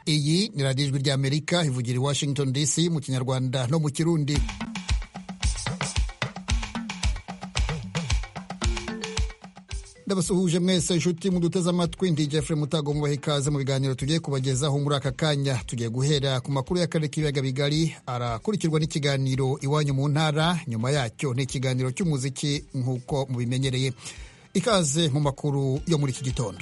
iyi ni radiyo ijwi ry'Amerika ivugira i Washington DC mu kinyarwanda no mu kirundi. Ndabasuhuje mwese inshuti muduteze amatwi. Ndi Jeffrey Mutago mubaha ikaze mu biganiro tugiye kubagezaho muri aka kanya. Tugiye guhera ku makuru y'akarere k'ibiyaga bigari, arakurikirwa n'ikiganiro iwanyu mu ntara, nyuma yacyo ni ikiganiro cy'umuziki nk'uko mubimenyereye. Ikaze mu makuru yo muri iki gitondo.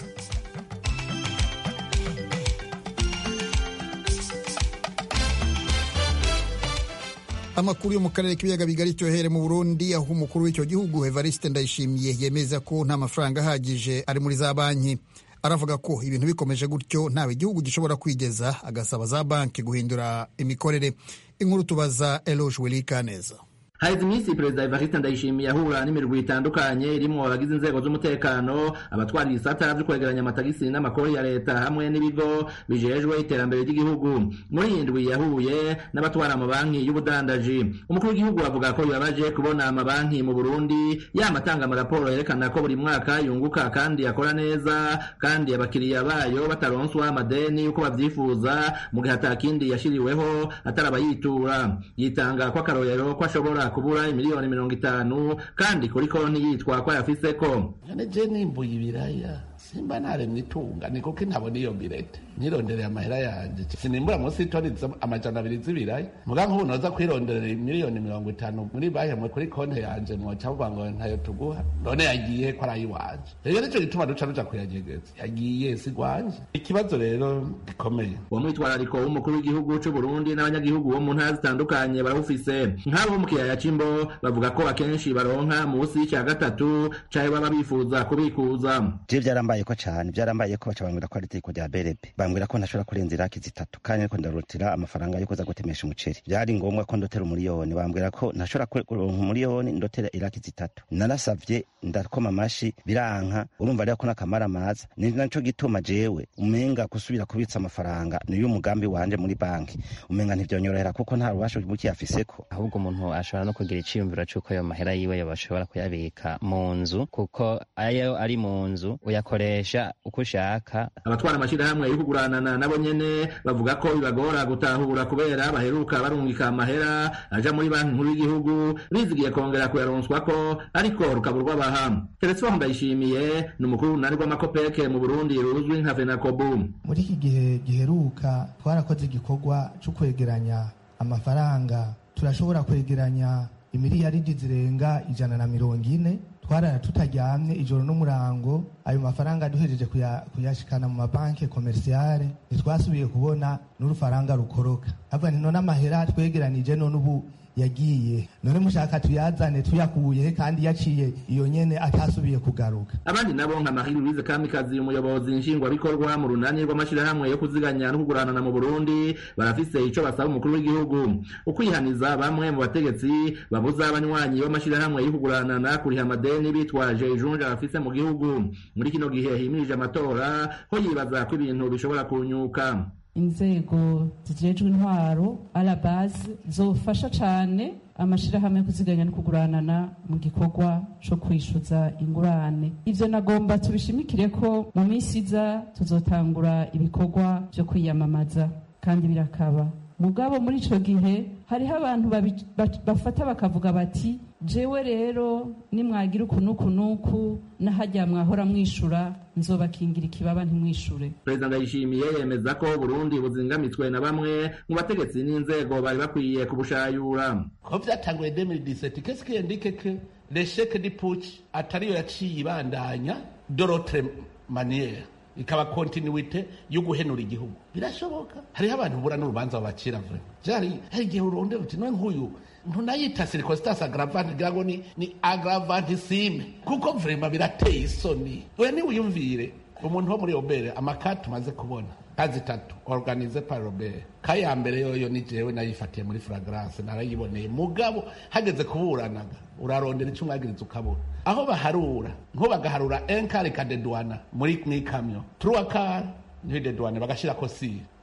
Amakuru yo mu karere k'ibiyaga bigari cyohere mu Burundi, aho umukuru w'icyo gihugu Evariste Ndayishimiye yemeza ko nta mafaranga ahagije ari muri za banki. Aravuga ko ibintu bikomeje gutyo ntawe igihugu gishobora kwigeza, agasaba za banki guhindura imikorere. Inkuru tubaza Eloge Welikaneza. Haize iminsi Perezida Evariste Ndayishimiye ahura n'imirwi itandukanye irimo abagize inzego z'umutekano, abatwara ibisata byo kwegeranya amatagisi n'amakori ya leta hamwe n'ibigo bijejwe iterambere ry'igihugu. Muri indwi yahuye n'abatwara amabanki y'ubudandaji. Umukuru w'igihugu avuga ko yabaje kubona amabanki mu Burundi yamatanga amaraporo yerekana ko buri mwaka yunguka kandi akora neza, kandi abakiriya bayo bataronswa amadeni uko bavyifuza, mu gihe atakindi yashiriweho atarabayitura. Yitanga ko akarorero ko ashobora kubura miliyoni 50 kandi kuri konti yitwa ko yafiseko. Je nimbuye ibiraya simba naremye itunga niko ke ntabona iyo birete nirondereye amahera yanje sinimbura munsi toni amajana 2 z'ibiraya muga nk'ubu noza kwironderera miliyoni 50 muri banki mwe kuri konti yanje mwo cyangwa ngo ntayo tuguha none yagiye ko arayi wanje rero nico gituma duca kuyagegeza yagiye sigwanje. Ikibazo rero gikomeye uwo mwitwarariko w'umukuru w'igihugu cy'u Burundi n'abanyagihugu bo mu ntara zitandukanye barufise. Nk'abo mu kiyaya c'Imbo bavuga ko akenshi baronka munsi cya gatatu cyayo baba bifuza kubikuza. Byarambaye ko cyane byarambaye ko bacabambira ko ari tiko rya berebe, bambwira ko ntashobora kurenza iraki zitatu kandi ko ndarutira amafaranga yo kuza gutemesha umuceri. Byari ngombwa ko ndotera umuriyoni, bambwira ko ntashobora kuronka umuriyoni ndotera iraki zitatu. Narasavye ndakoma amashi biranka, urumva rero ko nakamara amaza. Ni naco gituma jewe umenga gusubira kubitsa amafaranga niyo umugambi wanje muri banki umenga ntivyonyorohera kuko nta rubasho buki yafiseko, ahubwo umuntu ashobora no kugira iciyumviro cyuko ayo mahera yiwe yabashobora kuyabika mu nzu, kuko ayo ari mu nzu uyakoresha uko ushaka. Abatwara amashirahamwe yo kuguranana nabo nyene bavuga ko bibagora gutahura kubera baheruka barungika amahera aja muri banki nkuru y'igihugu bizigiye kongera kuyaronswa ko ariko rukaburwa baha. Telefone Ndayishimiye n'umukuru nari rw'amakopeke mu Burundi ruzwi nka Fenakobu. Muri iki gihe giheruka twarakoze igikorwa cyo kwegeranya amafaranga, turashobora kwegeranya imiliyaridi zirenga 140. Twarara tutaryamye ijoro n'umurango, ayo mafaranga duhejeje kuyashikana mu mabanki komerciale ntitwasubiye kubona n'urufaranga rukoroka. Ava nino n'amahera twegeranije none ubu yagiye, none mushaka tuyazane tuyakuye kandi yaciye iyo nyene atasubiye kugaruka. Abandi nabo nka Marie Louise Kamikazi, umuyobozi nshingwabikorwa mu runani rw'amashirahamwe yo kuziganya no kuguranana mu Burundi, barafise ico basaba umukuru w'igihugu: ukwihaniza bamwe mu bategetsi babuza abanywanyi b'amashirahamwe yo kuguranana kuriha amadeni bitwaje ijunja bafise mu gihugu. Muri kino gihe himirije amatora ho yibaza ko ibintu bishobora kunyuka. Inzego zijejwe intwaro ala base zofasha cane amashirahamwe kuziganya no kuguranana mu gikorwa cyo kwishuza ingurane. Ivyo nagomba tubishimikire ko mu minsi iza tuzotangura ibikorwa byo kwiyamamaza kandi birakaba. Mugabo muri ico gihe hariho abantu bafata bakavuga bati jewe rero nimwagira ukunuku nahajya mwahora mwishura nzobakingira ikibaba ntimwishure. Perezida Ndayishimiye yemeza ko Burundi buzingamitswe na bamwe mu bategetsi n'inzego bari bakwiye kubushayura. Ko vyatanguye 2017 qu'est-ce qui indique que l'échec du putsch atariyo yaciye ibandanya de l'autre manière ikaba continuité yo guhenura igihugu. Birashoboka hariho abantu bura n'urubanza babacira vre jari hari igihe urondera uti none nk'uyu ntunayita circonstance aggravante gago ni aggravantissime kuko vraiment birateye isoni. Oya ni wiyumvire umuntu wo muri Obere amakatu maze kubona kazi 3 organisé par Robert. Kaya mbere yoyo ni jewe nayifatiye muri fragrance narayiboneye, mugabo hageze kuburanaga urarondera icyo mwagiriza ukabura aho baharura nko bagaharura enkari kadedwana muri mwikamyo 3 car ni dedwane bagashira ko si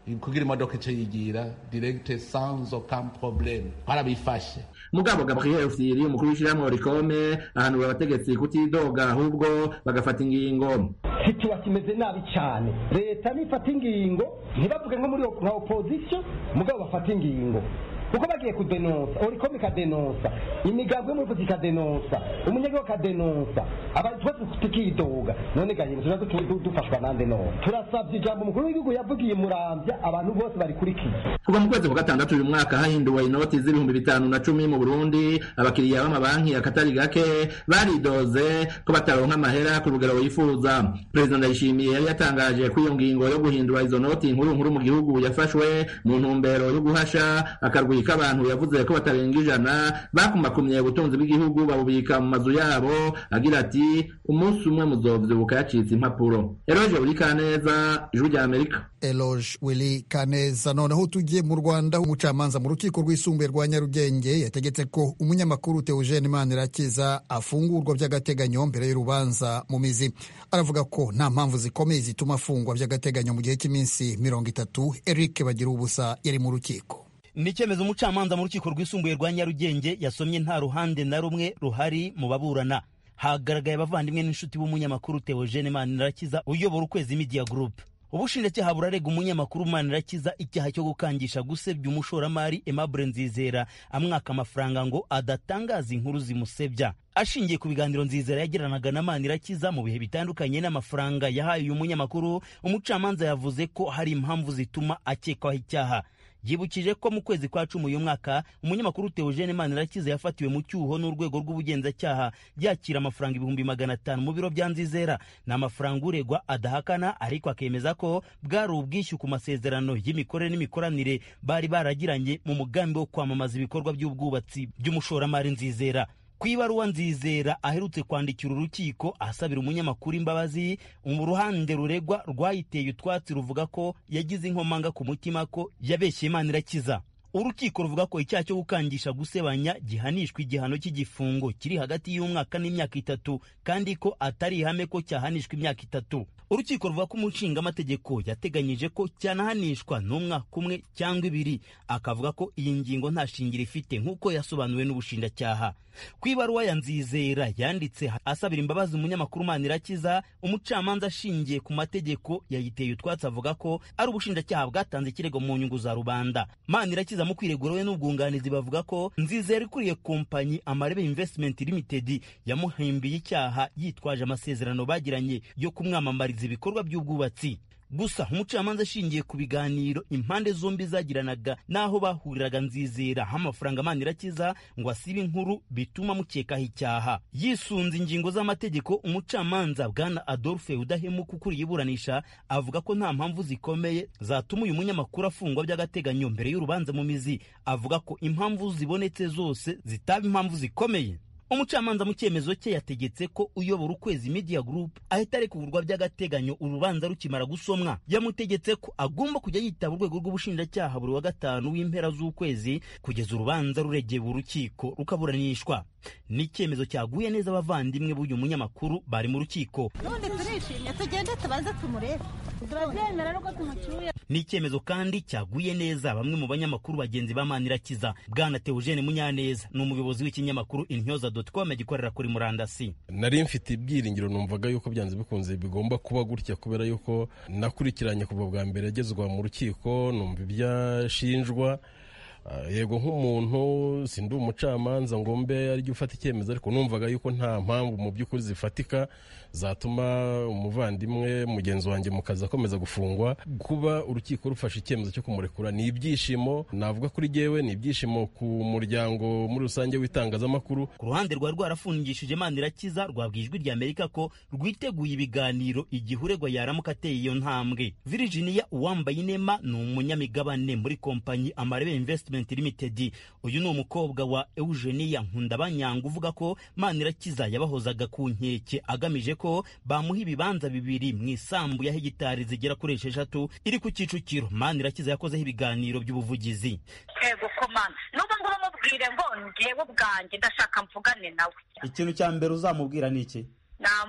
kugira imodoka ice yigira direct sans aucun problème harabifashe. Mugabo Gabriel Firi umukuru w'ishyirahamwe Rikome ahanura abategetsi kutidoga ahubwo bagafata ingingo. Situation kimeze nabi cyane, leta nifata ingingo ntibavuge nko muri nka opposition, mugabo bafata ingingo uko bagiye kudenonsa, Rikome kadenonsa, imigambwe muri politika kadenonsa, umunyagihugu kadenonsa, abantu bose tukidoga. None gahino dufashwa nande no turasabye ijambo umukuru w'igihugu yavugiye Muramvya, abantu bose bari kurikiza. Kuva mu kwezi kwa gatandatu uyu mwaka hahinduwe inoti z'ibihumbi 510 mu Burundi, abakiriya b'amabanki akatari gake baridoze ko bataronka amahera ku rugero yifuza. President Ndayishimiye yari yatangaje ko iyo ngingo yo guhindura izo noti nkuru mu gihugu yafashwe mu ntumbero yo guhasha akarwi k'abantu yavuze ko batarenga 100 bakumakumye ubutunzi bw'igihugu babubika mu mazu yabo, agira ati umunsi umwe muzovyibuka yacitse impapuro. Eloge Willy Kaneza, Ijwi rya Amerika. Eloge Willy Kaneza. Noneho tugiye mu Rwanda, umucamanza mu rukiko rwisumbuye rwa Nyarugenge yategetse ko umunyamakuru Theogene Manirakiza afungurwa by'agateganyo mbere y'urubanza mu mizi. Aravuga ko nta mpamvu zikomeye zituma afungwa by'agateganyo mu gihe cy'iminsi 30. Eric Bagira ubusa yari mu rukiko. Ni icyemezo umucamanza mu rukiko rwisumbuye rwa Nyarugenge yasomye nta ruhande na rumwe ruhari mu baburana. Hagaragaye abavandimwe n'inshuti b'umunyamakuru Theogene Manirakiza uyobora Ukwezi Media Group. Ubushinjacyaha burarega umunyamakuru Manirakiza icyaha cyo gukangisha gusebya umushoramari Aimable Nzizera amwaka amafaranga ngo adatangaza inkuru zimusebya. Ashingiye ku biganiro Nzizera yagiranaga na Manirakiza mu bihe bitandukanye n'amafaranga yahaye uyu munyamakuru, umucamanza yavuze ko hari impamvu zituma akekwaho icyaha. Yibukije ko mu kwezi kwa 10 uyu mwaka umunyamakuru Theogene Manirakiza yafatiwe mu cyuho n'urwego rw'ubugenzacyaha yakira amafaranga 500 mu biro bya Nzizera. Na amafaranga uregwa adahakana, ariko akemeza ko bwari ubwishyu ku masezerano y'imikorere n'imikoranire bari baragiranye mu mugambi wo kwamamaza ibikorwa by'ubwubatsi by'umushoramari Nzizera. Kwibaruwa Nzizera aherutse kwandikira urukiko asabira umunyamakuru imbabazi, mu ruhande ruregwa rwayiteye utwatsi ruvuga ko yagize inkomanga ku mutima ko yabeshye Manirakiza. Urukiko ruvuga ko icyaha cyo gukangisha gusebanya gihanishwa igihano cy'igifungo kiri hagati y'umwaka n'imyaka 3, kandi ko atari ihame ko cyahanishwa imyaka 3. Urukiko ruvuga ko umushinga amategeko yateganyije ko cyanahanishwa n'umwaka 1 cyangwa 2, akavuga ko iyi ngingo nta shingiro ifite nk'uko yasobanuwe n'ubushinjacyaha. Kwibaruwa ya Nzizera yanditse asabira imbabazi umunyamakuru Manirakiza, umucamanza ashingiye ku mategeko yayiteye utwatsi avuga ko ari ubushinjacyaha bwatanze ikirego mu nyungu za rubanda. Manirakiza mu kwiregura we n'ubwunganizi bavuga ko Nzizera ikuriye kompanyi Amarebe Investment Limited yamuhimbiye icyaha yitwaje amasezerano bagiranye yo kumwamamariza ibikorwa by'ubwubatsi. Gusa umucamanza ashingiye ku biganiro impande zombi zagiranaga naho bahuriraga Nzizera amafaranga Manirakiza ngo asibe inkuru bituma mukekaho icyaha. Yisunze ingingo z'amategeko, umucamanza Bwana Adolphe Udahemuka ukuriye iburanisha avuga ko nta mpamvu zikomeye zatuma uyu munyamakuru afungwa by'agateganyo mbere y'urubanza mu mizi. Avuga ko impamvu zibonetse zose zitaba impamvu zikomeye. Umucamanza mu cyemezo cye yategetse ko uyobora Ukwezi Media Group ahita arekurwa by'agateganyo urubanza rukimara gusomwa. Yamutegetse ko agomba kujya yitaba urwego rw'ubushinjacyaha buri wa 5 w'impera z'ukwezi kugeza urubanza ruregeye urukiko rukaburanishwa. Ni icyemezo cyaguye neza abavandimwe b'uyu munyamakuru bari mu rukiko. None turishimye tugende tubaze tumurebe. Turabyemera nuko tumucyuye. Ni icyemezo kandi cyaguye neza bamwe mu banyamakuru bagenzi ba Manirakiza. Bwana Theogene Munyaneza ni umuyobozi w'ikinyamakuru Intyoza.com gikorera kuri murandasi. Nari mfite ibyiringiro, numvaga yuko byanze bikunze bigomba kuba gutya kubera yuko nakurikiranye kuva bwa mbere agezwa mu rukiko, numva ibyashinjwa. Yego nk'umuntu sindi umucamanza ngo mbe ari gufata icyemezo, ariko numvaga yuko nta mpamvu mu by'ukuri zifatika zatuma umuvandimwe mugenzi wanjye mukaza akomeza gufungwa. Kuba urukiko rufashe icyemezo cyo kumurekura ni ibyishimo, navuga kuri jewe ni ibyishimo ku muryango muri rusange w'itangazamakuru. Ku ruhande rwa rwarafungishije Manirakiza rwabwiye Ijwi rya Amerika ko rwiteguye ibiganiro igihe uregwa yaramuka ateye iyo ntambwe. Virginia Uwambayinema ni umunyamigabane muri kompanyi Amarebe Investment Limited. Uyu ni umukobwa wa Eugenia Nkundabanyanga uvuga ko Manirakiza yabahozaga ku nkeke agamije ko bamuha ibibanza 2 mu isambu ya hegitari zigera kuri 6 iri ku Kicukiro. Manirakiza yakozeho ibiganiro by'ubuvugizi. Ego komanda nuba ngo bamubwire ngo ngewe bwanjye ndashaka mvugane nawe. Ikintu cya mbere uzamubwira ni iki?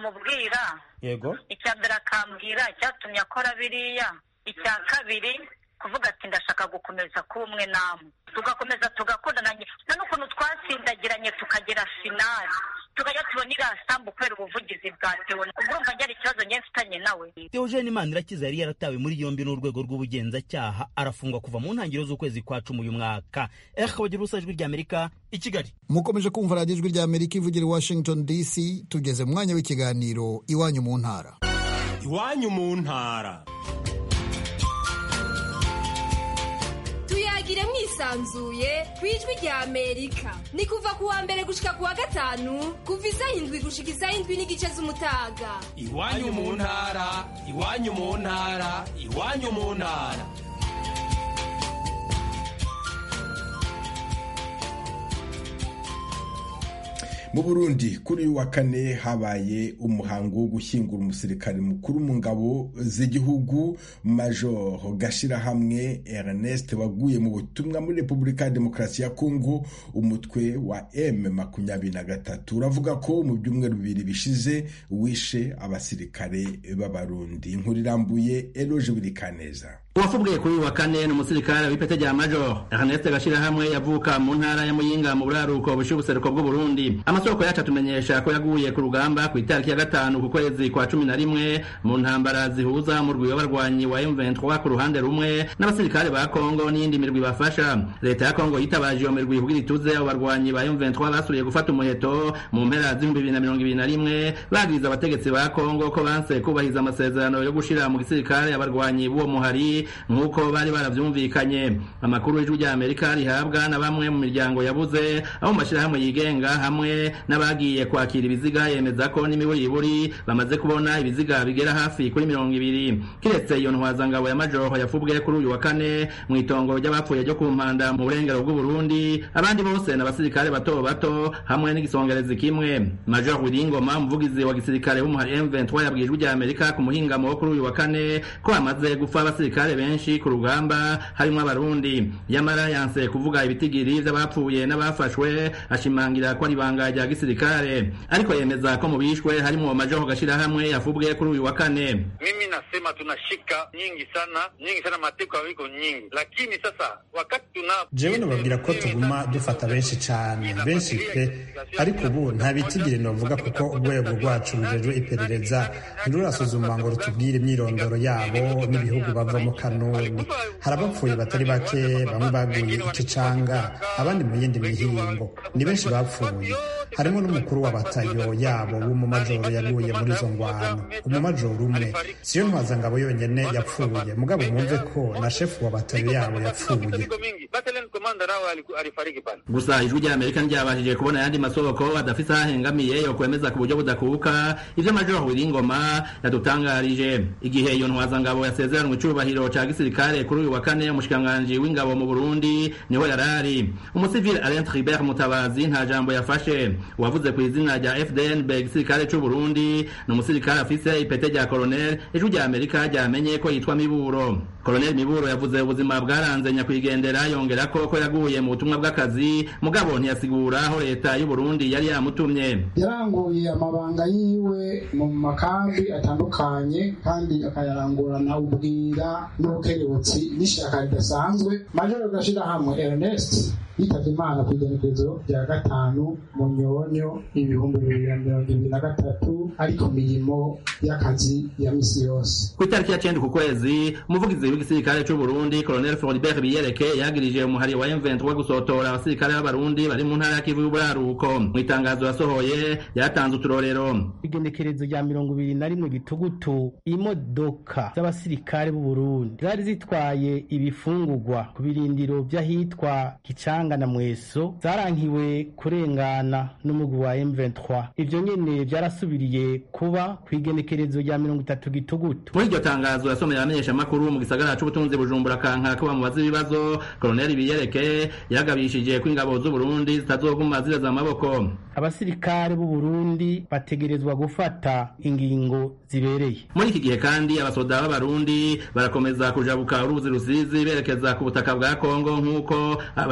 Namubwira yego icya mbere akambwira cyatumye akora biriya, icya kabiri kuvuga ati ndashaka gukomeza kuba umwe namwe, tugakomeza tugakundana na n'ukuntu twasindagiranye tukagera finali tukajya tubona iriya sambu kubera ubuvugizi bwa Theo. Urumva njye ari ikibazo njye mfitanye nawe. Theogene Manirakiza yari yaratawe muri yombi n'urwego rw'ubugenzacyaha arafungwa kuva mu ntangiriro z'ukwezi kwa 10 uyu mwaka. Bagira ubusa ijwi ry'Amerika i Kigali. Mukomeje kumva radiyo ijwi ry'Amerika ivugira i Washington DC. Tugeze mu mwanya w'ikiganiro Iwanyu mu ntara. Iwanyu mu ntara. Tuyagire mwisanzuye kwijwi rya Amerika. Ni kuva kuwa mbere gushika kuwa gatanu kuva isaha 7 gushika isaha 7:30 z'umutaga. Iwanyu mu ntara, iwanyu mu ntara, iwanyu mu ntara. Mu Burundi kuri uyu wa kane habaye umuhango wo gushyingura umusirikare mukuru mu ngabo z'igihugu Major Gashirahamwe Ernest waguye mu butumwa muri Repubulika ya Demokarasi ya Kongo umutwe wa M23. Uravuga ko mu byumweru 2 bishize wishe abasirikare b'Abarundi. Inkuru irambuye Eloge Burikaneza. Uwafubwiye kuri uyu wa kane ni umusirikare w'ipete rya Major Ernest Gashirahamwe yavuka mu ntara ya Muyinga mu buraruko bushubuseruko bw'u Burundi. Amasoko yacu atumenyesha ko yaguye ku rugamba ku itariki ya 5 ku kwezi kwa 11 mu ntambara zihuza mu rwiyo barwanyi wa M23 ku ruhande rumwe n'abasirikare ba Kongo n'indi mirwi bafasha. Leta ya Kongo yitabaje iyo mirwi kugira ituze abo barwanyi ba M23 basuriye gufata umuheto mu mpera z'2021 bagiriza abategetsi ba Kongo ko banse kubahiza amasezerano yo gushira mu gisirikare abarwanyi b'uwo muhari nk'uko bari baravyumvikanye. Amakuru y'ijwi rya Amerika rihabwa na bamwe mu miryango yabuze aho mashirahamwe yigenga hamwe n'abagiye kwakira ibiziga yemeza ko n'imiburiburi bamaze kubona ibiziga bigera hafi kuri 200. Kiretse iyo ntwazangabo ya Major yafubwe kuri uyu wa kane mu itongo ry'abapfuye ryo ku Mpanda mu burengero bw'u Burundi, abandi bose n'abasirikare bato bato hamwe n'igisongerezi kimwe. Major Wiringoma umuvugizi wa gisirikare w'umuhari M23 yabwiye ijwi rya Amerika ku muhingamo wo kuri uyu wa kane ko amaze gupfa abasirikare benshi ku rugamba harimo Abarundi. Yamara yanse kuvuga ibitigiri by'abapfuye n'abafashwe, ashimangira ko ari banga rya gisirikare, ariko yemeza ko mu bishwe harimo Major Gashirahamwe yafubwe kuri uyu wa kane. Mimi nasema tunashika nyingi sana mateko yako nyingi, lakini sasa wakati jewe nababwira ko tuguma dufata benshi cyane benshi pe, ariko ubu nta bitigiri novuga kuko urwego rwacu rujejwe iperereza ntirurasuzuma ngo rutubwire imyirondoro yabo n'ibihugu bavamo kanoni. Harabapfuye batari bake, bamwe baguye ikicanga abandi mu yindi mihingo, ni benshi bapfuye. Harimo n'umukuru w'abatayo yabo w'umumajoro yaguye muri izo ngwano. Umumajoro umwe siyo ntwazangabo yonyene yapfuye, mugabo mwumve ko na shefu w'abatayo yabo yapfuye. Gusa ijwi rya Amerika ryabashije kubona yandi masoko adafise ahengamiye yo kwemeza ku buryo budakuka ivyo Major Wiringoma yadutangarije. Igihe iyo ntwazangabo yasezeranwe icubahiro ca gisirikare kuri uyu wa kane, umushikiranganji w'ingabo mu Burundi niho yarari. Umusivile Alain Tribert Mutabazi nta jambo yafashe. Wavuze ku izina rya FDNB gisirikare cy'u Burundi no musirikare afise ipete rya colonel. Ijwi rya Amerika ryamenye ko yitwa Miburo. Colonel Miburo yavuze ubuzima bwaranze nyakwigendera, yongera ko yaguye mu butumwa bw'akazi, mugabo ntiyasigura aho leta y'u Burundi yari yamutumye. Yaranguye amabanga yiwe mu makambi atandukanye kandi akayarangurana ubwira n'ubukerebutsi n'ishaka ridasanzwe. Major Gashirahamwe Ernest yitavye Imana ku igenekerezo rya 5 mu Nyonyo 2023 ari ku mirimo y'akazi ya misi yose. Ku itariki ya 9 ku kwezi, umuvugizi w'igisirikare cy'u Burundi Colonel Floribert Biyereke yagirije umuhari wa M23 gusotora abasirikare b'Abarundi bari mu ntara ya Kivu y'Uburaruko. Mu itangazo yasohoye yatanze uturorero. Igenekerezo rya 21 Gitugutu, imodoka z'abasirikare b'u Burundi zari zitwaye ibifungurwa ku birindiro by'ahitwa Kicanga na Mweso zarankiwe kurengana n'umugwi wa M23. Ivyo nyene byarasubiriye kuba kwigenekerezo rya 30 Gitugutu. Muri iryo tangazo yasomeye amenyesha makuru mu gisagara c'ubutunzi Bujumbura kanka ko bamubaza ibibazo, Colonel Biyereke yagabishije ko ingabo z'u Burundi zitazoguma zireza amaboko. Abasirikare b'u Burundi bategerezwa gufata ingingo zibereye. Muri iki gihe kandi abasoda b'Abarundi barakomeza kujabuka uruzi Rusizi berekeza ku butaka bwa Kongo nk'uko abanyagihugu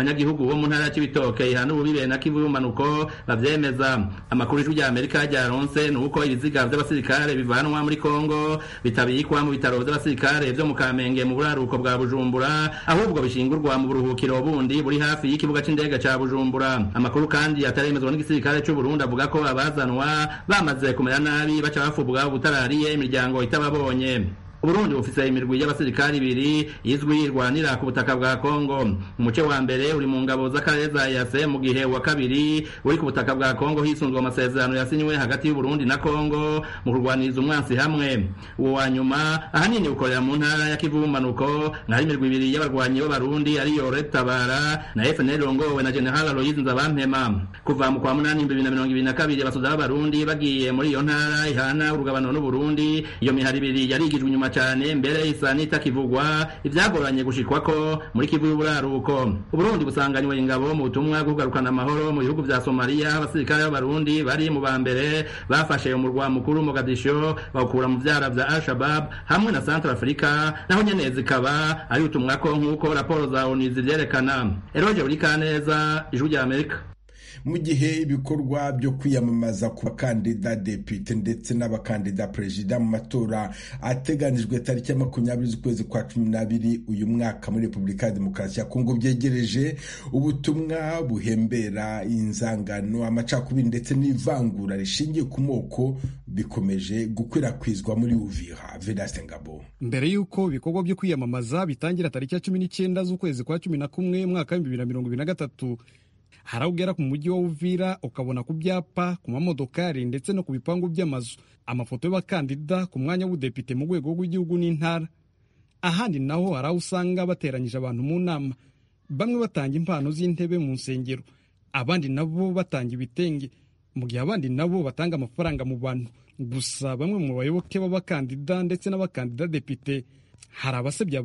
bo mu ntara ya Cibitoke ihana ububibe na Kivu y'umanuko bavyemeza. Amakuru y'ijwi rya Amerika ryaronse nuko ibiziga vy'abasirikare bivanwa muri Kongo bitabikwa mu bitaro vy'abasirikare vyo mu Kamenge mu buraruko bwa Bujumbura, ahubwo bishingurwa mu buruhukiro bundi buri hafi y'ikibuga c'indege ca Bujumbura. Amakuru kandi ataremezwa n'igisirikare c'u Burundi avuga ko abazanwa bamaze kumera nabi baca bafubwa ubutarariye imiryango itababonye. Uburundi bufise imirwi y'abasirikari ibiri izwi irwanira ku butaka bwa Kongo. Umuce wa mbere uri mu ngabo z'akarere za EAC, mu gihe wa kabiri uri ku butaka bwa Kongo hisunzwe amasezerano yasinywe hagati y'u Burundi na Kongo mu kurwaniriza umwansi hamwe. Uwo wa nyuma ahanini ukorera mu ntara ya Kivu y'umanuko, naho imirwi ibiri y'abarwanyi b'Abarundi ariyo Red Tabara na FNL rongowe na General Aloys Nzabampema. Kuva mu kwa munani 2022 abasoda b'Abarundi bagiye muri iyo ntara ihana urugabano n'u Burundi, iyo mihari ibiri yarigijwe inyuma cyane mbere isa n'itakivugwa ivyagoranye gushikwako muri Kivu y'uburaruko. Uburundi busanganywe ingabo mu butumwa bwo kugarukana amahoro mu bihugu vya Somalia. Abasirikare b'Abarundi bari mu bambere bafashe umurwa mukuru Mogadisho bawukura mu vyara vya Al-Shabaab hamwe na Central Africa, naho nyene zikaba ari utumwako nk'uko raporo za ONU zivyerekana. Eroje Burikaneza, Ijwi rya Amerika. Mu gihe ibikorwa byo kwiyamamaza ku bakandida depite ndetse n'abakandida perezida mu matora ateganijwe tariki ya 20 z'ukwezi kwa 12 uyu mwaka muri Repubulika ya Demokarasi ya Kongo byegereje, ubutumwa buhembera inzangano, amacakubiri ndetse n'ivangura rishingiye ku moko bikomeje gukwirakwizwa muri Uvira. Vedaste Ngabo. Mbere yuko ibikorwa byo kwiyamamaza bitangira tariki ya 19 z'ukwezi kwa 11 mwaka wa 2023, harawugera ku mujyi wa Uvira ukabona ku byapa, ku mamodokari ndetse no ku bipangu by'amazu amafoto y'abakandida ku mwanya w'udepite mu rwego rw'igihugu n'intara. Ahandi naho harawusanga bateranyije abantu mu nama, bamwe batanga impano z'intebe mu nsengero, abandi nabo batanga ibitenge, mu gihe abandi nabo batanga amafaranga mu bantu. Gusa bamwe mu bayoboke b'abakandida ndetse n'abakandida depite hari abasebya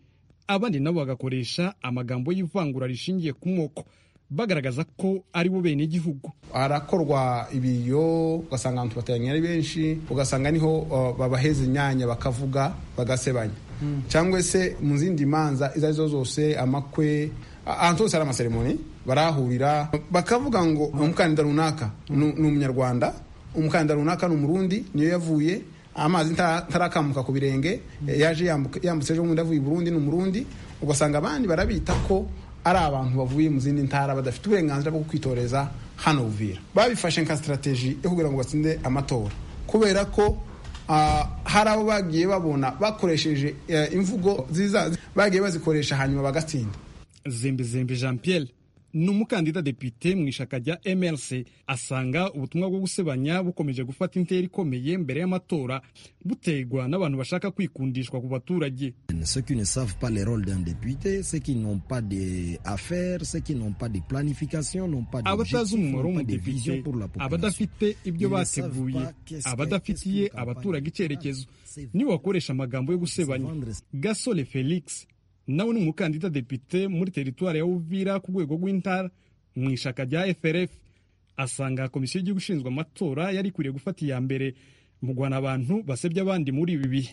abandi nabo bagakoresha amagambo y'ivangura rishingiye ku moko, bagaragaza ko ari bo bene igihugu. Arakorwa ibiyo ugasanga abantu bateranye ari benshi, ugasanga niho babaheza inyanya bakavuga bagasebanya. Cyangwa se mu zindi manza izo zose, amakwe, ahantu hose hari amaseremoni barahurira bakavuga ngo umukandida runaka ni umunyarwanda, umukandida runaka ni umurundi, niyo yavuye amazi ntarakamuka ku birenge, yaje yambutse ejo bundi avuye i Burundi, ni umurundi. Ugasanga abandi barabita ko ari abantu bavuye mu zindi ntara badafite uburenganzira bwo kwitoreza hano Uvira. Babifashe nka strategy yo kugira ngo batsinde amatora, kubera ko hari abo bagiye babona bakoresheje imvugo ziza bagiye bazikoresha hanyuma bagatsinda. Zembe Jean Pierre ni umukandida depite mu ishaka rya MLC, asanga ubutumwa bwo gusebanya bukomeje gufata intera ikomeye mbere y'amatora, butegwa n'abantu bashaka kwikundishwa ku baturage. Ceux qui ne savent pas le rôle d'un député, ceux qui n'ont pas d'affaires, ceux qui n'ont pas de planification, n'ont pas d'objectif, n'ont pas de vision pour la population. Abadafite ibyo bateguye, abadafitiye abaturage icyerekezo, nibo bakoresha amagambo yo gusebanya. Gasole Felix nawe ni umukandida depite muri teritwari ya Uvira ku rwego rw'intara mu ishaka rya FRF, asanga komisiyo y'igihugu ishinzwe amatora yari ikwiriye gufata iya mbere mu guhana abantu basebya abandi muri ibi bihe.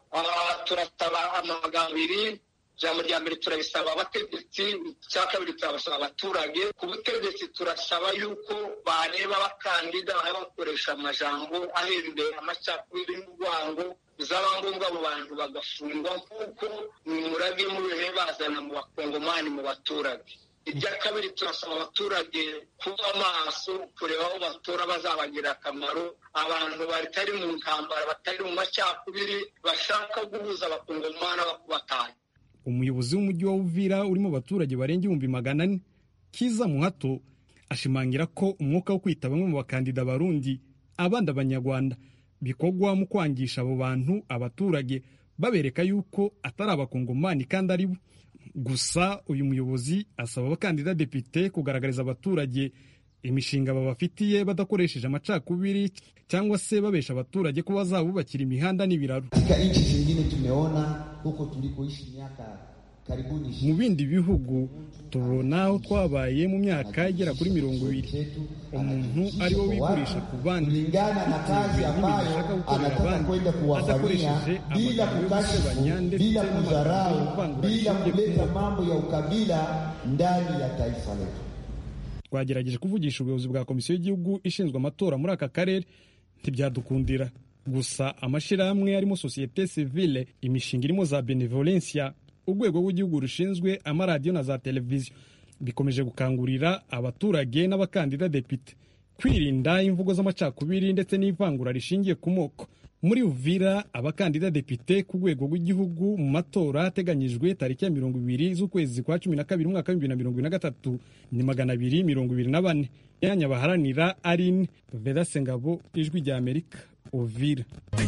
Turasaba amagambo abiri. Ijambo rya mbere turabisaba abategetsi, icya kabiri turabasaba abaturage. Ku butegetsi turasaba yuko bareba abakandida bakoresha amajambo ahembera amacakubiri n'urwango, bizaba ngombwa abo bantu bagafungwa nk'uko umurage mubihe bazana mu bakongomani mu baturage. Irya kabiri turasaba abaturage kuba maso, kureba aho batora bazabagira akamaro, abantu batari mu ntambara, batari mu macakubiri, bashaka guhuza abakongomani bakubatanya. Umuyobozi w'umujyi wa Uvira urimo abaturage barenga 400, Kiza Muhato, ashimangira ko umwuka wo kwita bamwe mu bakandida Barundi abandi abanyarwanda bikogwa mu kwangisha abo bantu abaturage, babereka yuko atari abakongomani kandi ari bo. Gusa uyu muyobozi asaba abakandida depite kugaragariza abaturage imishinga babafitiye badakoresheje amacakubiri cyangwa se babesha abaturage ko bazabubakira imihanda n'ibiraro. Nchi zingine tumeona huko tulikoishi miaka karibuni. Mu bindi bihugu tubona aho twabaye mu myaka igera kuri 20, umuntu ari wo wigurisha ku bandi kulingana na kazi ambayo anataka kwenda kuwafanyia, bila kukashifu, bila kudharau, bila kuleta mambo ya ukabila ndani ya taifa letu. Twagerageje kuvugisha ubuyobozi bwa komisiyo y'igihugu ishinzwe amatora muri aka karere ntibyadukundira. Gusa amashirahamwe arimo societe civile, imishinga irimo za benevolencia, urwego rw'igihugu rushinzwe amaradiyo na za televiziyo bikomeje gukangurira abaturage n'abakandida depite kwirinda imvugo z'amacakubiri ndetse n'ivangura rishingiye ku moko. Muri Uvira, abakandida depite ku rwego rw'igihugu mu matora ateganyijwe tariki ya 20 z'ukwezi kwa 12 umwaka wa 2023 ni 224. Yanya baharanira Aline Vedaste Ngabo, Ijwi rya Amerika, Uvira.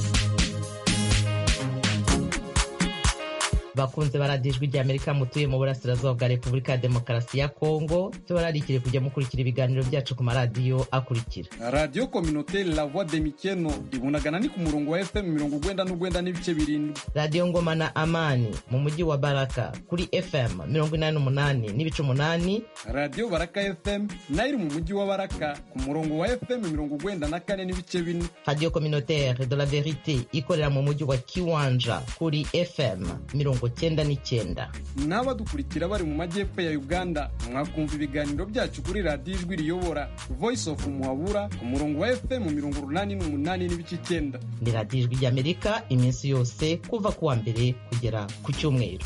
Bakunze baradijwe rya Amerika mutuye mu burasirazuba bwa Repubulika ya Demokarasi ya Kongo, tubararikire kujya mukurikira ibiganiro byacu ku maradiyo akurikira: Radio Communautaire La Voix de Mikeno ibunagana ni ku murongo wa FM 99 n'ibice 7, Radio Ngoma na Amani mu mujyi wa Baraka kuri FM 88 n'ibice 8, Radio Baraka FM nayo mu mujyi wa Baraka ku murongo wa FM 94 n'ibice 4, Radio Communautaire de la Verite ikorera mu mujyi wa Kiwanja kuri FM 99. N'abadukurikira bari mu majyepfo ya Uganda mwakumva ibiganiro byacu kuri Radio Ijwi Riyobora Voice of Muhabura ku murongo wa FM 88 n'ibice 9. Ni Radio Ijwi ry'Amerika iminsi yose kuva kuwa mbere kugera ku cyumweru.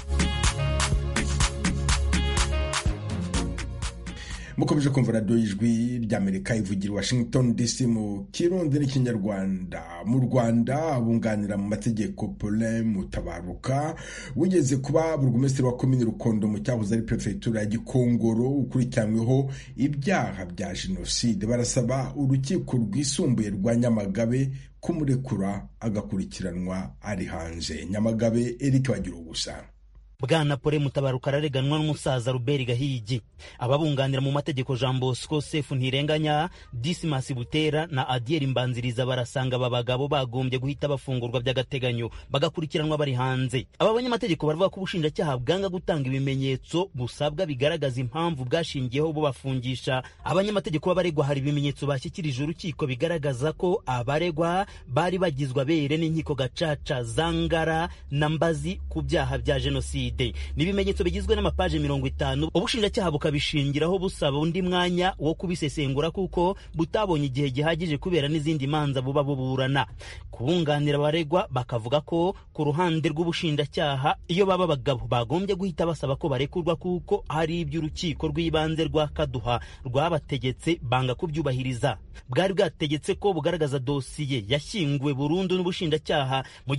Mukomeje kumva Radio Ijwi ry'Amerika ivugira Washington DC mu Kirundi n'Ikinyarwanda. Mu Rwanda, abunganira mu mategeko Paulin Mutabaruka wigeze kuba burugumesitiri wa komine Rukondo mu cyahoze ari prefecture ya Gikongoro ukurikiranyweho ibyaha bya jenoside, barasaba urukiko rwisumbuye rwa Nyamagabe kumurekura agakurikiranwa ari hanze. Nyamagabe, Eric Bagirugusa. Bwana Paulin Mutabaruka arareganwa n'umusaza Robert Gahigi. Ababunganira mu mategeko Jean Bosco Sefu Ntirenganya, Dismas Butera na Adiel Mbanziriza barasanga aba bagabo bagombye guhita bafungurwa by'agateganyo bagakurikiranwa bari hanze. Aba banyamategeko baravuga ko ubushinjacyaha bwanga gutanga ibimenyetso busabwa bigaragaza impamvu bwashingiyeho bo bafungisha abanyamategeko b'abaregwa. Hari ibimenyetso bashyikirije urukiko bigaragaza ko abaregwa bari bagizwe abere n'inkiko gacaca Zangara na Mbazi ku byaha bya jenoside. N'ibimenyetso bigizwe n'amapaje 50. Ubushinjacyaha bukabishingiraho busaba undi mwanya wo kubisesengura kuko butabonye igihe gihagije kubera n'izindi manza buba buburana. Kubunganira abaregwa bakavuga ko ku ruhande rw'ubushinjacyaha iyo baba bagabo bagombye guhita basaba ko barekurwa kuko hari iby'urukiko rw'ibanze rwa Kaduha rwabategetse banga kubyubahiriza. Bwari bwategetse ko bugaragaza dosiye yashyinguwe burundu n'ubushinjacyaha mu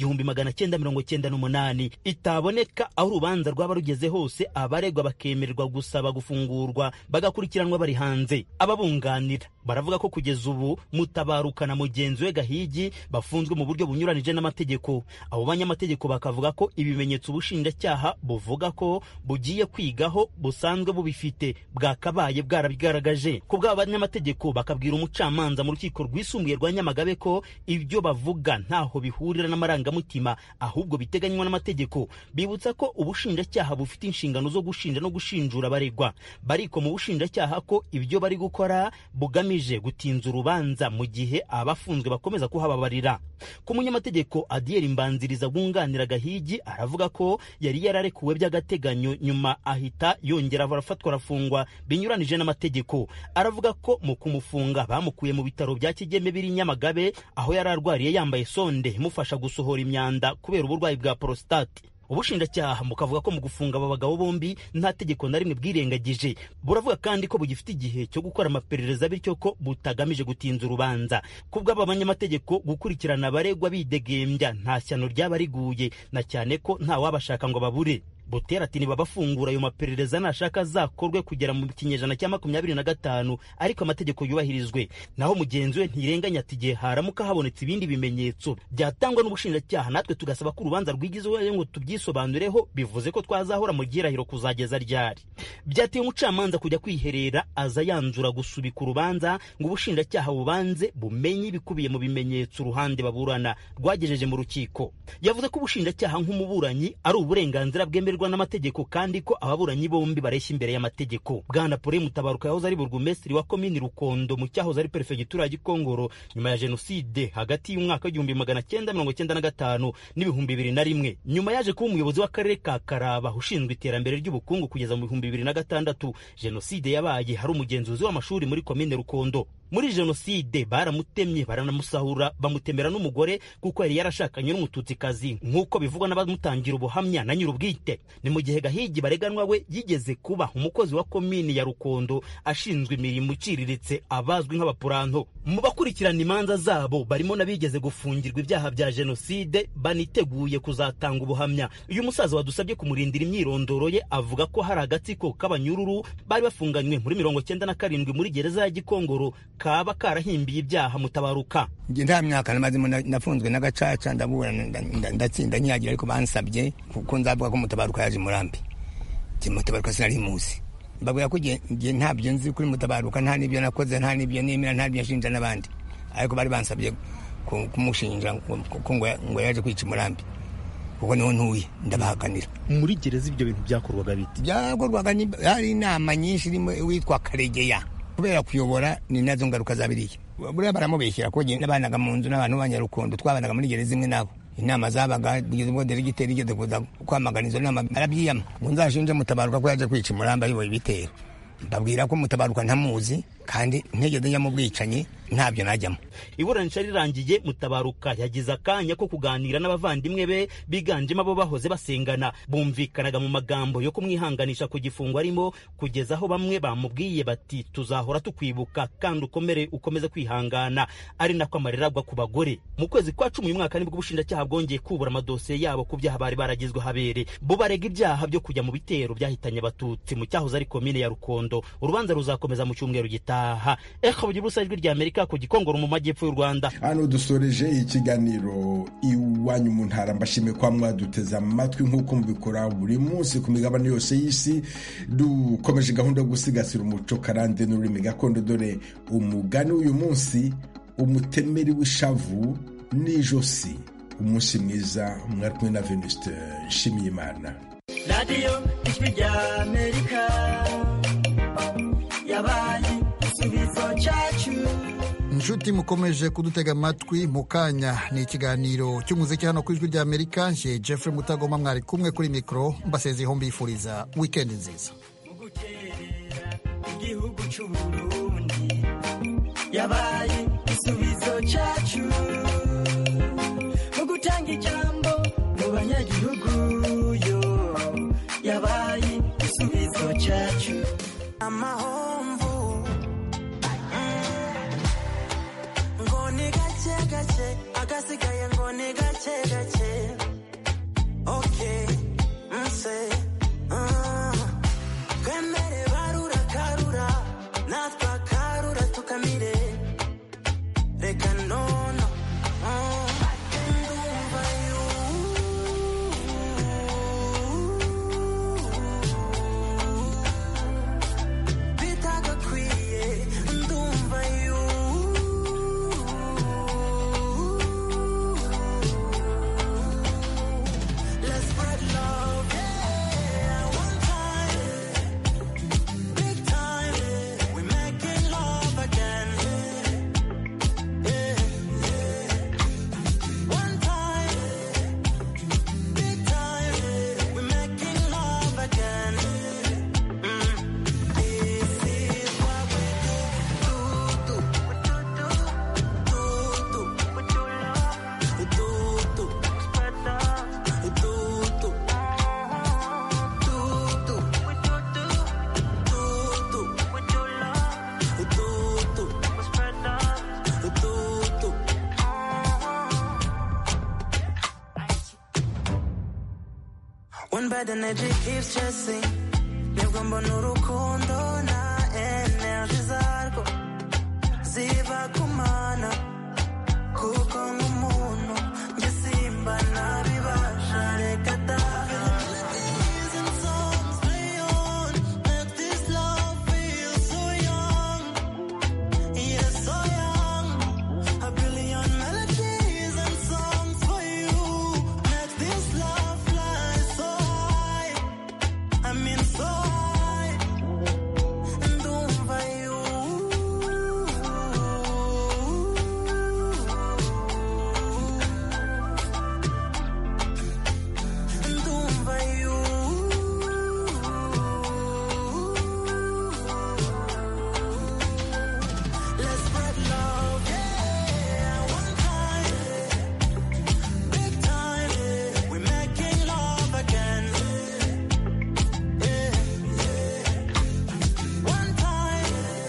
1998 itaboneka aho urubanza rwaba rugeze hose, abaregwa bakemererwa gusaba gufungurwa bagakurikiranwa bari hanze. Ababunganira baravuga ko kugeza ubu Mutabaruka na mugenzi we Gahigi bafunzwe mu buryo bunyuranije n'amategeko. Abo banyamategeko bakavuga ko ibimenyetso ubushinjacyaha buvuga ko bugiye kwigaho busanzwe bubifite bwakabaye bwarabigaragaje. Ku bw'aba banyamategeko bakabwira umucamanza mu rukiko rwisumbuye rwa Nyamagabe ko ibyo bavuga ntaho bihurira n'amarangamutima ahubwo biteganywa n'amategeko. Bibutsa ko ubushinjacyaha bufite inshingano zo gushinja no gushinjura abaregwa. Bariko mu bushinjacyaha ko ibyo bari gukora bugamije gutinza urubanza mu gihe abafunzwe bakomeza kuhababarira. Ku munyamategeko Adiel Mbanziriza wunganira Gahigi aravuga ko yari yararekuwe by'agateganyo nyuma ahita yongera barafatwa arafungwa binyuranije n'amategeko. Aravuga ko mu kumufunga bamukuye mu bitaro bya Kigeme biri Nyamagabe aho yari arwariye yambaye sonde imufasha gusohora imyanda kubera uburwayi bwa prostate. Ubushinjacyaha bukavuga ko mu gufunga aba bagabo bombi nta tegeko na rimwe bwirengagije. Buravuga kandi ko bugifite igihe cyo gukora amaperereza bityo ko butagamije gutinza urubanza. Kubwo aba banyamategeko gukurikirana abaregwa bidegembya nta shyano ryaba riguye, na cyane ko nta wabashaka ngo babure. Butera ati niba bafungura ayo maperereza nashaka zakorwe kugera mu kinyejana cya 25 ariko amategeko yubahirizwe. Naho mugenzi we Ntirenganya ati gihe haramuka habonetse ibindi bimenyetso byatangwa n'ubushinjacyaha natwe tugasaba ko urubanza rwigizwe ngo tubyisobanureho, bivuze ko twazahora mu gihirahiro kuzageza ryari. Byateye umucamanza kujya kwiherera aza yanzura gusubika urubanza ngo ubushinjacyaha bubanze bumenye bikubiye mu bimenyetso uruhande baburana rwagejeje mu rukiko. Yavuze ko ubushinjacyaha nk'umuburanyi ari uburenganzira bwemerewe bareberwa n'amategeko kandi ko ababuranyi bombi bareshya imbere y'amategeko. Bwana Paul Mutabaruka yahoze ari burugumesitiri wa komini Rukondo mu cyahoze ari perefegitura ya Gikongoro nyuma ya jenoside hagati y'umwaka w'1995 n'2001. Nyuma yaje kuba umuyobozi w'akarere ka Karaba ushinzwe iterambere ry'ubukungu kugeza mu 2006. Jenoside yabaye hari umugenzuzi w'amashuri muri komine Rukondo. Muri jenoside baramutemye baranamusahura bamutemera n'umugore kuko yari yarashakanye n'umututsikazi nk'uko bivugwa n'abamutangira ubuhamya na nyir'ubwite. Ni mu gihe Gahigi bareganwa we yigeze kuba umukozi wa komini ya Rukondo ashinzwe imirimo iciriritse abazwi nk'abapuranto. Mu bakurikirana imanza zabo barimo n'abigeze gufungirwa ibyaha bya jenoside baniteguye kuzatanga ubuhamya. Uyu musaza wadusabye kumurindira imyirondoro ye avuga ko hari agatsiko k'abanyururu bari bafunganywe muri 97 muri gereza ya Gikongoro kaba karahimbiye ibyaha Mutabaruka. Nge nta myaka namazimo nafunzwe n'agacaca ndatsinda nyagira ariko bansabye kuko nzavuga ko Mutabaruka yaje Murambi. Mutabaruka sinari muzi. Mbabwira ko nge ntabyo nzi kuri Mutabaruka, nta nibyo nakoze, nta nibyo nemera, nta nibyo nshinja n'abandi. Ariko bari bansabye kumushinja ko ngo yaje kwica Murambi. Kuko niho ntuye ndabahakanira. Muri gereza ibyo bintu byakorwaga biti? Byakorwaga hari inama nyinshi irimo witwa Karegeya. Kubera kuyobora ni nazo ngaruka zabiriye. Buriya baramubeshyira ko nabanaga mu nzu n'abantu b'Abanyarukondo twabanaga muri gereza imwe nabo. Inama zabaga bigeze ubwo delegiteri igeze kuza kwamagana izo nama arabyiyama ngo nzashinje Mutabaruka ko yaje kwica Murambi ayoboye ibitero. Mbabwira ko Mutabaruka ntamuzi kandi ntegeze njya mu bwicanyi ntabyo najyamo. Iburanisha rirangiye Mutabaruka yagize akanya ko kuganira n'abavandimwe be biganjemo abo bahoze basengana. Bumvikanaga mu magambo yo kumwihanganisha ku gifungo arimo kugeza aho bamwe bamubwiye bati tuzahora tukwibuka kandi ukomeze kwihangana, ari nako amarira agwa ku bagore. Mu kwezi kwa 10 uyu mwaka nibwo ubushinjacyaha bwongeye kubura amadosiye yabo ku byaha bari baragizwe habere. Bo barega ibyaha byo kujya mu bitero byahitanye abatutsi mu cyahoze ari komine ya Rukondo. Urubanza ruzakomeza mu cyumweru gitaha. Bugibusa ijwi rya Amerika ku Gikongoro mu majyepfo y'u Rwanda. Hano dusoreje ikiganiro iwanyu mu ntara. Mbashimiye kwa mwaduteza amatwi nk'uko mubikora buri munsi ku migabane yose y'isi. Dukomeje gahunda yo gusigasira umuco karande n'ururimi gakondo. Dore umugani uyu munsi: umutemeri w'ishavu n'ijosi. Umunsi mwiza, mwari kumwe na Venuste Nshimiyimana. Radio Ijwi rya Amerika yabaye igisubizo cyacu. Inshuti mukomeje kudutega amatwi mu kanya ni ikiganiro cy'umuziki hano ku Ijwi rya Amerika. Nje Jeffrey Mutagoma mwari kumwe kuri mikro, mbasezeho mbifuriza weekend nziza. Igihugu cy'u Burundi yabaye igisubizo cyacu mu gutanga ijambo mu banyagihugu yo yabaye igisubizo cyacu. Amahomvu ngo ni gake gake agasigaye ngo ni gake gake. Okay, nse twemere barura karura natwe karura tukamire reka nono ndumva bitagakwiye ndumva let's spread love, yeah, one time, big time, we're making love again, yeah, yeah. One time, big time, we're making love again. This is what we do, spread love, one bad energy keeps chasing. Nibwo mbona urukundo na